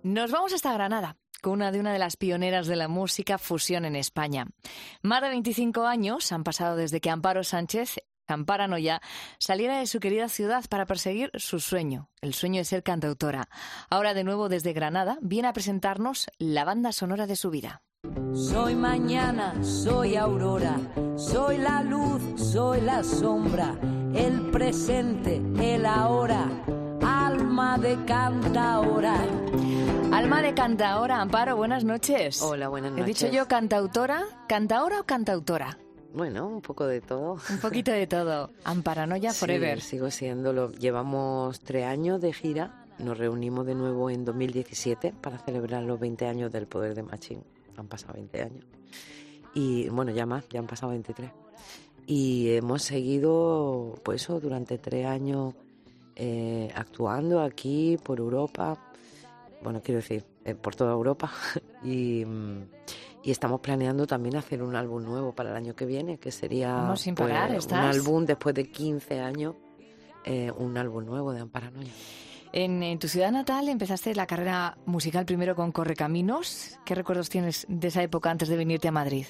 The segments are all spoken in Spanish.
Nos vamos hasta Granada, con una de las pioneras de la música fusión en España. Más de 25 años han pasado desde que Amparo Sánchez, Amparanoia, saliera de su querida ciudad para perseguir su sueño, el sueño de ser cantautora. Ahora, de nuevo desde Granada, viene a presentarnos la banda sonora de su vida. Soy mañana, soy aurora, soy la luz, soy la sombra, el presente, el ahora, alma de cantaora. Alma de cantaora, Amparo, buenas noches. Hola, buenas noches. ¿He dicho yo cantautora, cantaora o cantautora? Bueno, un poco de todo. Un poquito de todo. Amparanoia Forever. Sí, sigo siéndolo. Llevamos 3 años de gira. Nos reunimos de nuevo en 2017 para celebrar los 20 años del Poder de Machín. Han pasado 20 años. Y bueno, ya más, ya han pasado 23. Y hemos seguido, pues eso, durante 3 años actuando aquí por Europa. Bueno, quiero decir, por toda Europa. Y estamos planeando también hacer un álbum nuevo para el año que viene, que sería Vamos sin parar, un álbum después de 15 años, un álbum nuevo de Amparanoia. En tu ciudad natal empezaste la carrera musical primero con Correcaminos. ¿Qué recuerdos tienes de esa época antes de venirte a Madrid?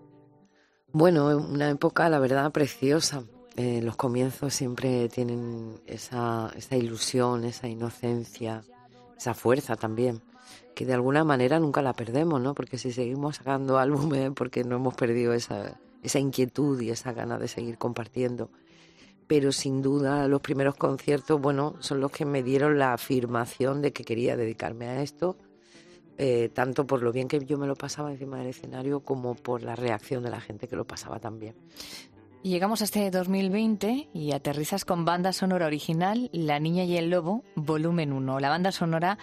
Bueno, una época, la verdad, preciosa. Los comienzos siempre tienen esa ilusión, esa inocencia, esa fuerza también, que de alguna manera nunca la perdemos, ¿no? Porque si seguimos sacando álbumes, porque no hemos perdido esa inquietud y esa gana de seguir compartiendo. Pero sin duda los primeros conciertos, bueno, son los que me dieron la afirmación de que quería dedicarme a esto, tanto por lo bien que yo me lo pasaba encima del escenario como por la reacción de la gente que lo pasaba también. Y llegamos a este 2020 y aterrizas con banda sonora original La Niña y el Lobo, volumen 1. La banda sonora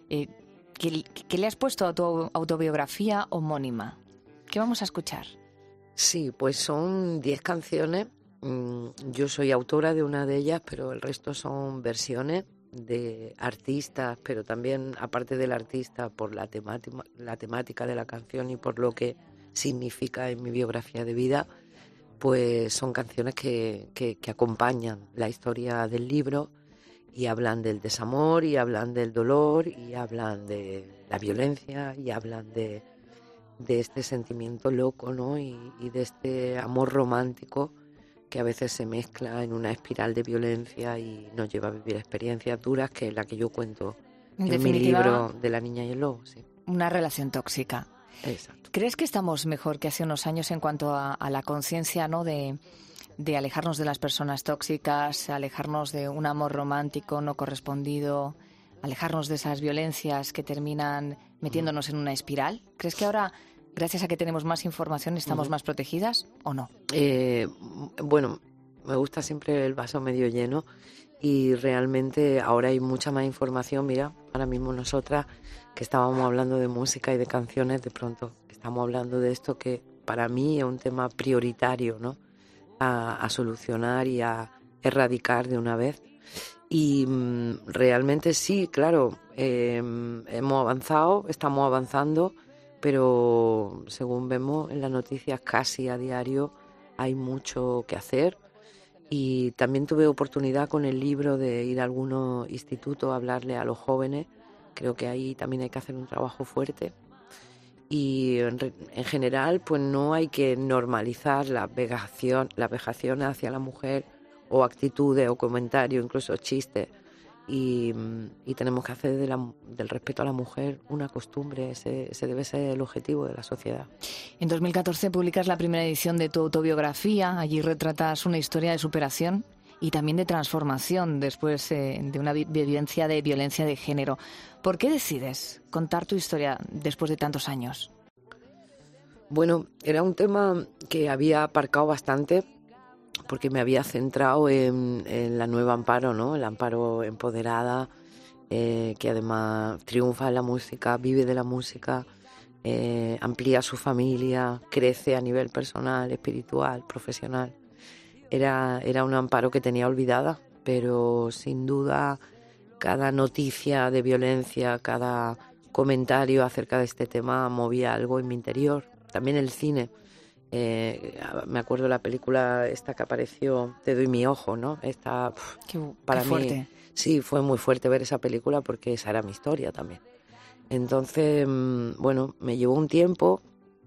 que le has puesto a tu autobiografía homónima. ¿Qué vamos a escuchar? Sí, pues son 10 canciones. Yo soy autora de una de ellas, pero el resto son versiones de artistas, pero también, aparte del artista, por la temática de la canción y por lo que significa en mi biografía de vida, pues son canciones que acompañan la historia del libro y hablan del desamor, y hablan del dolor, y hablan de la violencia, y hablan de este sentimiento loco, ¿no? Y de este amor romántico que a veces se mezcla en una espiral de violencia y nos lleva a vivir experiencias duras, que es la que yo cuento en mi libro de La Niña y el Lobo. Sí. Una relación tóxica. Exacto. ¿Crees que estamos mejor que hace unos años en cuanto a la conciencia, ¿no? de alejarnos de las personas tóxicas, alejarnos de un amor romántico no correspondido, alejarnos de esas violencias que terminan metiéndonos en una espiral? ¿Crees que ahora, gracias a que tenemos más información, estamos más protegidas o no? Bueno, me gusta siempre el vaso medio lleno y realmente ahora hay mucha más información. Mira, ahora mismo nosotras que estábamos hablando de música y de canciones, de pronto estamos hablando de esto que para mí es un tema prioritario, ¿no? A solucionar y a erradicar de una vez. Y realmente sí, claro, hemos avanzado, estamos avanzando, pero según vemos en las noticias casi a diario hay mucho que hacer. Y también tuve oportunidad con el libro de ir a algunos institutos a hablarle a los jóvenes. Creo que ahí también hay que hacer un trabajo fuerte. Y en general, pues no hay que normalizar la vejación hacia la mujer, o actitudes o comentarios, incluso chistes. Y tenemos que hacer del respeto a la mujer una costumbre. Ese debe ser el objetivo de la sociedad. En 2014 publicas la primera edición de tu autobiografía. Allí retratas una historia de superación y también de transformación después de una vivencia de violencia de género. ¿Por qué decides contar tu historia después de tantos años? Bueno, era un tema que había aparcado bastante porque me había centrado en la nueva Amparo, ¿no? El Amparo empoderada, que además triunfa en la música, vive de la música, amplía su familia, crece a nivel personal, espiritual, profesional. Era un Amparo que tenía olvidada, pero sin duda cada noticia de violencia, cada comentario acerca de este tema movía algo en mi interior. También el cine. Me acuerdo de la película esta que apareció, Te doy mi ojo, ¿no? Esta, para mí, sí, fue muy fuerte ver esa película porque esa era mi historia también. Entonces, bueno, me llevó un tiempo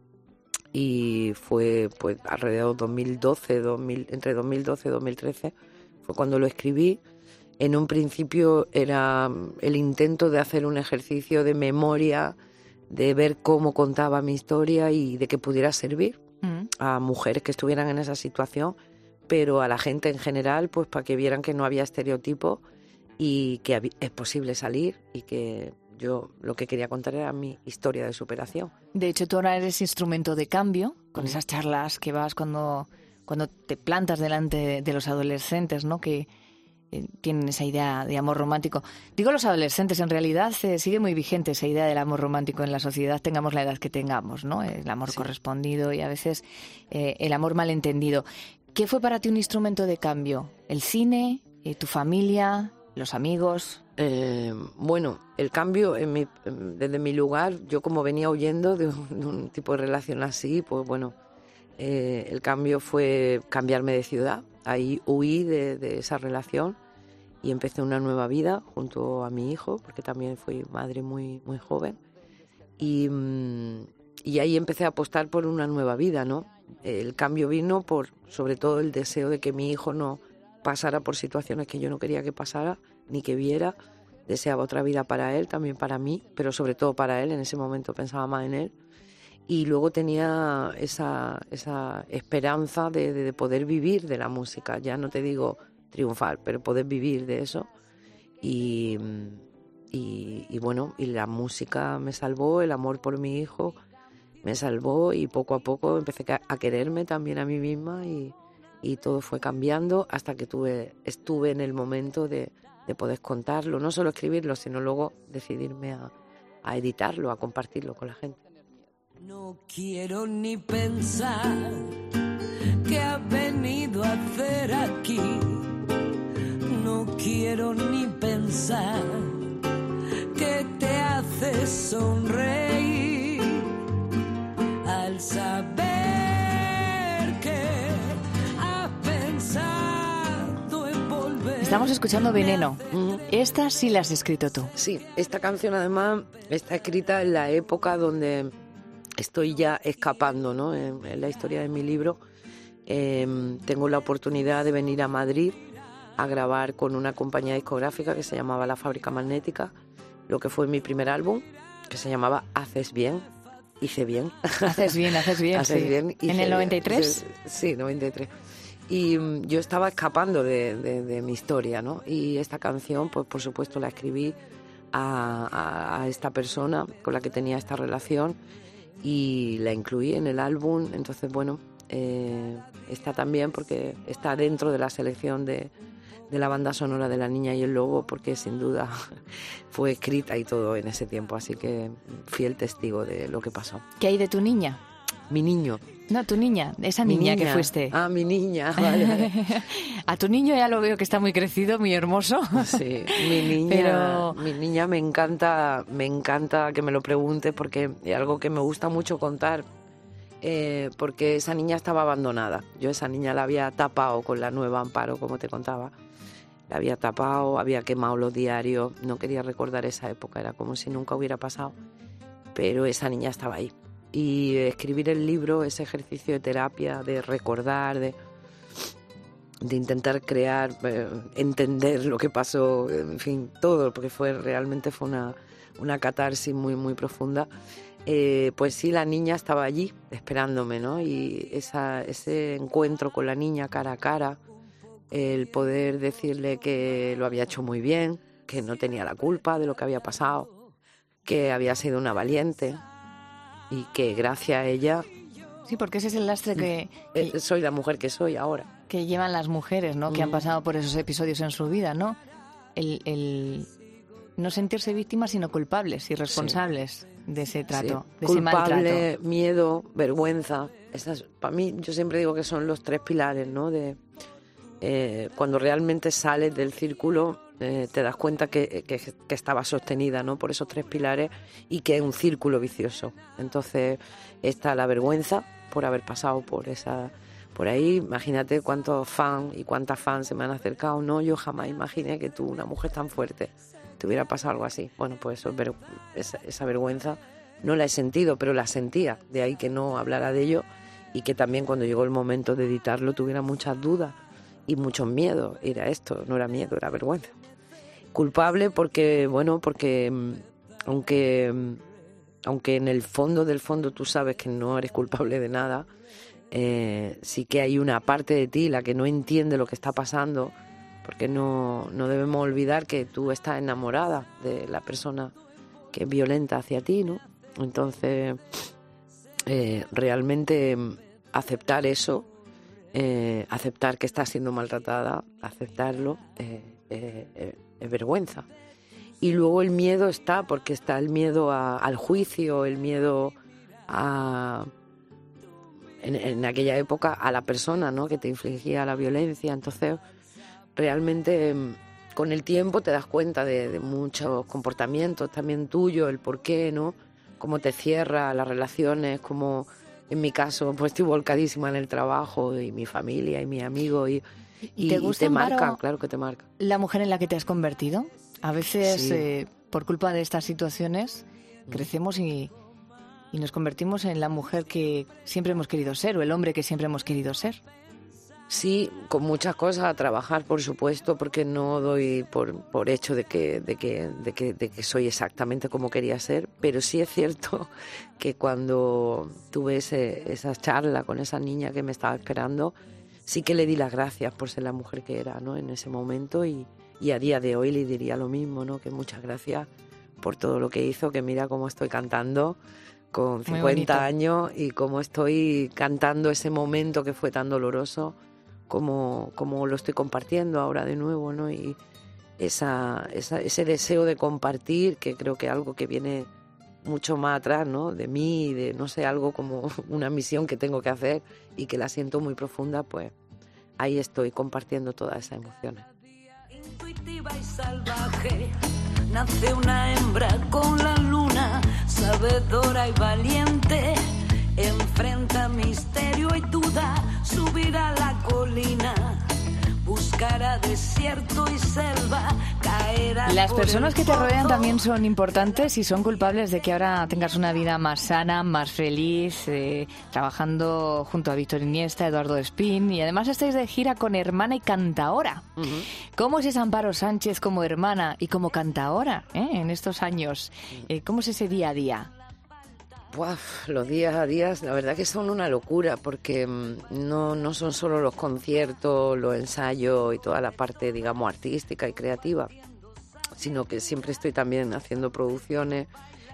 y fue pues alrededor de 2012, entre 2012 y 2013, fue cuando lo escribí. En un principio era el intento de hacer un ejercicio de memoria, de ver cómo contaba mi historia y de que pudiera servir a mujeres que estuvieran en esa situación, pero a la gente en general, pues para que vieran que no había estereotipos y que es posible salir, y que yo lo que quería contar era mi historia de superación. De hecho, tú ahora eres instrumento de cambio con esas charlas que vas cuando te plantas delante de los adolescentes, ¿no? Que tienen esa idea de amor romántico. Digo los adolescentes, en realidad sigue muy vigente esa idea del amor romántico en la sociedad, tengamos la edad que tengamos, ¿no? El amor correspondido y a veces el amor malentendido. ¿Qué fue para ti un instrumento de cambio? ¿El cine? ¿Tu familia? ¿Los amigos? Bueno, el cambio desde mi lugar, yo como venía huyendo de un tipo de relación así, pues bueno, el cambio fue cambiarme de ciudad. Ahí huí de esa relación y empecé una nueva vida junto a mi hijo, porque también fui madre muy, muy joven. Y ahí empecé a apostar por una nueva vida, ¿no? El cambio vino por, sobre todo, el deseo de que mi hijo no pasara por situaciones que yo no quería que pasara, ni que viera. Deseaba otra vida para él, también para mí, pero sobre todo para él. En ese momento pensaba más en él. Y luego tenía esa esperanza de poder vivir de la música. Ya no te digo triunfar, pero poder vivir de eso. Y bueno, y la música me salvó, el amor por mi hijo me salvó, y poco a poco empecé a quererme también a mí misma, y todo fue cambiando hasta que estuve en el momento de poder contarlo, no solo escribirlo, sino luego decidirme a editarlo, a compartirlo con la gente. No quiero ni pensar qué has venido a hacer aquí. No quiero ni pensar que te hace sonreír al saber que has pensado en volver. Estamos escuchando Veneno. Esta sí la has escrito tú. Sí, esta canción además está escrita en la época donde estoy ya escapando, ¿no? En la historia de mi libro tengo la oportunidad de venir a Madrid a grabar con una compañía discográfica que se llamaba La Fábrica Magnética, lo que fue mi primer álbum, que se llamaba Haces Bien. Hice bien. Haces bien. Haces sí. bien. ¿En el 93? Sí, 93. Y yo estaba escapando de mi historia, ¿no? Y esta canción, pues por supuesto la escribí a esta persona con la que tenía esta relación, y la incluí en el álbum. Entonces, bueno, está también porque está dentro de la selección de la banda sonora de La Niña y el Lobo, porque sin duda fue escrita y todo en ese tiempo, así que fiel testigo de lo que pasó. ¿Qué hay de tu niña? Mi niño. No, tu niña, esa niña que fuiste. Ah, mi niña, vale. A tu niño ya lo veo que está muy crecido, muy hermoso. Sí, mi niña me encanta que me lo pregunte, porque es algo que me gusta mucho contar, porque esa niña estaba abandonada. Yo esa niña la había tapado con la nueva Amparo, como te contaba. La había tapado, había quemado los diarios, no quería recordar esa época, era como si nunca hubiera pasado, pero esa niña estaba ahí. Y escribir el libro, ese ejercicio de terapia, de recordar, de intentar crear, entender lo que pasó, en fin, todo, porque realmente fue una catarsis muy, muy profunda. Pues sí, la niña estaba allí esperándome, ¿no? Y ese encuentro con la niña cara a cara, el poder decirle que lo había hecho muy bien, que no tenía la culpa de lo que había pasado, que había sido una valiente, y que gracias a ella... Sí, porque ese es el lastre que soy la mujer que soy ahora. Que llevan las mujeres, ¿no? Que han pasado por esos episodios en su vida, ¿no? El no sentirse víctimas, sino culpables y responsables de ese trato, de ese maltrato. Culpable, miedo, vergüenza. Para mí, yo siempre digo que son los tres pilares, ¿no? Cuando realmente sales del círculo, te das cuenta que estaba sostenida, ¿no? Por esos tres pilares, y que es un círculo vicioso. Entonces está la vergüenza por haber pasado por ahí. Imagínate cuántos fans y cuántas fans se me han acercado. No, yo jamás imaginé que tú, una mujer tan fuerte, te hubiera pasado algo así. Bueno, pues eso, pero esa vergüenza no la he sentido, pero la sentía. De ahí que no hablara de ello y que también cuando llegó el momento de editarlo tuviera muchas dudas y muchos miedos. Era esto, no era miedo, era vergüenza. Culpable porque, aunque en el fondo del fondo tú sabes que no eres culpable de nada, sí que hay una parte de ti, la que no entiende lo que está pasando, porque no debemos olvidar que tú estás enamorada de la persona que es violenta hacia ti, ¿no? Entonces, realmente aceptar eso, aceptar que estás siendo maltratada, aceptarlo, es vergüenza. Y luego el miedo está, porque está el miedo al juicio, el miedo en aquella época a la persona, ¿no?, que te infligía la violencia. Entonces, realmente con el tiempo te das cuenta de muchos comportamientos también tuyos, el por qué, ¿no?, cómo te cierra las relaciones, como en mi caso pues estoy volcadísima en el trabajo y mi familia y mis amigos y te marca, claro que te marca. ¿La mujer en la que te has convertido? A veces, Sí. por culpa de estas situaciones, crecemos y nos convertimos en la mujer que siempre hemos querido ser o el hombre que siempre hemos querido ser. Sí, con muchas cosas a trabajar, por supuesto, porque no doy por hecho de que soy exactamente como quería ser, pero sí es cierto que cuando tuve esa charla con esa niña que me estaba esperando, sí que le di las gracias por ser la mujer que era, ¿no?, en ese momento y a día de hoy le diría lo mismo, ¿no?, que muchas gracias por todo lo que hizo, que mira cómo estoy cantando con 50 años y cómo estoy cantando ese momento que fue tan doloroso, como lo estoy compartiendo ahora de nuevo, ¿no? Y ese deseo de compartir, que creo que es algo que viene mucho más atrás, ¿no?, de mí, de no sé, algo como una misión que tengo que hacer y que la siento muy profunda, pues ahí estoy compartiendo todas esas emociones. Intuitiva y salvaje, nace una hembra con la luna, sabedora y valiente, enfrenta misterio y duda, subirá a la colina, buscará desierto y selva, caerá. Las por personas el que te rodean fondo. también son importantes y son culpables de que ahora tengas una vida más sana, más feliz, trabajando junto a Víctor Iniesta, Eduardo Espín, y además estáis de gira con Hermana y Cantaora. Uh-huh. ¿Cómo es esa Amparo Sánchez como hermana y como cantaora en estos años? ¿Cómo es ese día a día? Los días a días, la verdad que son una locura, porque no son solo los conciertos, los ensayos y toda la parte, digamos, artística y creativa, sino que siempre estoy también haciendo producciones,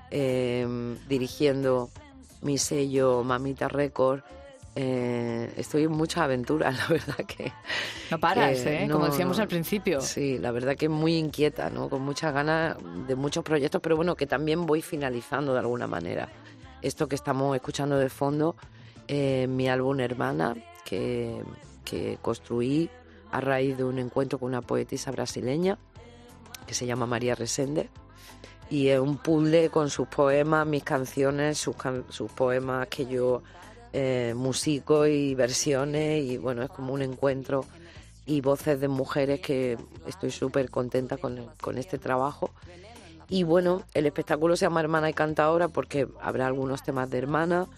dirigiendo mi sello Mamita Record. Estoy en muchas aventuras, la verdad que... No paras, como decíamos al principio. Sí, la verdad que es muy inquieta, ¿no?, con muchas ganas de muchos proyectos, pero bueno, que también voy finalizando de alguna manera. Esto que estamos escuchando de fondo, mi álbum Hermana, que construí a raíz de un encuentro con una poetisa brasileña que se llama María Resende, y es un puzzle con sus poemas, mis canciones, sus poemas que yo musico y versiones, y bueno, es como un encuentro y voces de mujeres que estoy súper contenta con este trabajo. Y bueno, el espectáculo se llama Hermana y Cantaora porque habrá algunos temas de hermana,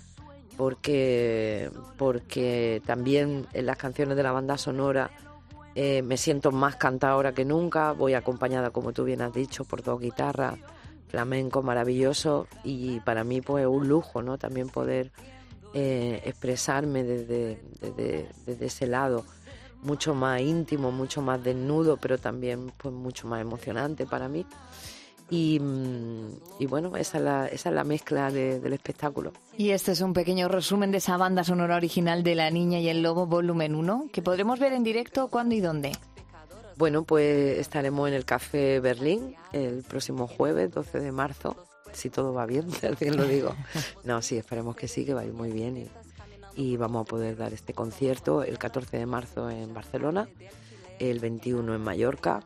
porque también en las canciones de la banda sonora me siento más cantaora que nunca. Voy acompañada, como tú bien has dicho, por dos guitarras, flamenco maravilloso, y para mí pues es un lujo, ¿no?, también poder expresarme desde ese lado, mucho más íntimo, mucho más desnudo, pero también pues mucho más emocionante para mí. Y bueno, esa es la mezcla del espectáculo. Y este es un pequeño resumen de esa banda sonora original de La Niña y el Lobo, volumen 1, que podremos ver en directo, ¿cuándo y dónde? Bueno, pues estaremos en el Café Berlín el próximo jueves, 12 de marzo, si todo va bien, también lo digo. No, sí, esperemos que sí, que va a ir muy bien y vamos a poder dar este concierto el 14 de marzo en Barcelona, el 21 en Mallorca,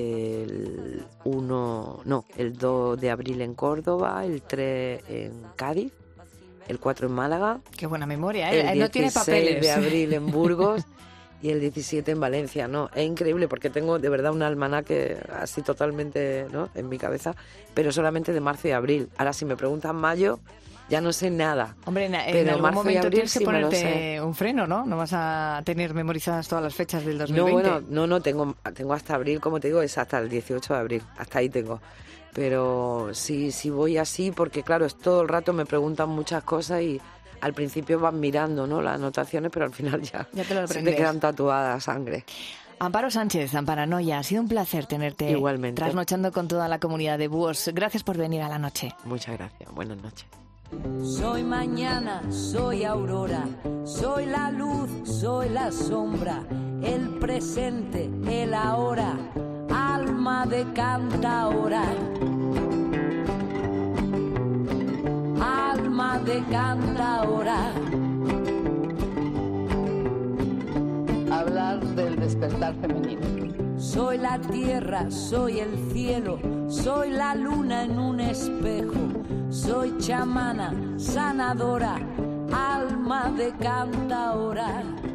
el 2 de abril en Córdoba, el 3 en Cádiz, el 4 en Málaga. Qué buena memoria, el no tiene 16 papeles. de abril en Burgos y el 17 en Valencia, ¿no? Es increíble porque tengo de verdad un almanaque así totalmente, ¿no?, en mi cabeza, pero solamente de marzo y abril. Ahora, si me preguntan mayo, ya no sé nada. Hombre, en pero algún marzo momento y abril tienes que sí me lo sé. ponerte un freno, ¿no? No vas a tener memorizadas todas las fechas del 2020. No, tengo hasta abril, como te digo, es hasta el 18 de abril, hasta ahí tengo. Pero sí voy así porque, claro, es todo el rato me preguntan muchas cosas y al principio van mirando, ¿no?, las anotaciones, pero al final ya te lo se aprendes. te quedan tatuadas a sangre. Amparo Sánchez, Amparanoia, ha sido un placer tenerte. Igualmente. Trasnochando con toda la comunidad de búhos. Gracias por venir a la noche. Muchas gracias, buenas noches. Soy mañana, soy aurora, soy la luz, soy la sombra, el presente, el ahora, alma de cantaora. Alma de cantaora. Hablar del despertar femenino. Soy la tierra, soy el cielo, soy la luna en un espejo, soy chamana, sanadora, alma de cantaora.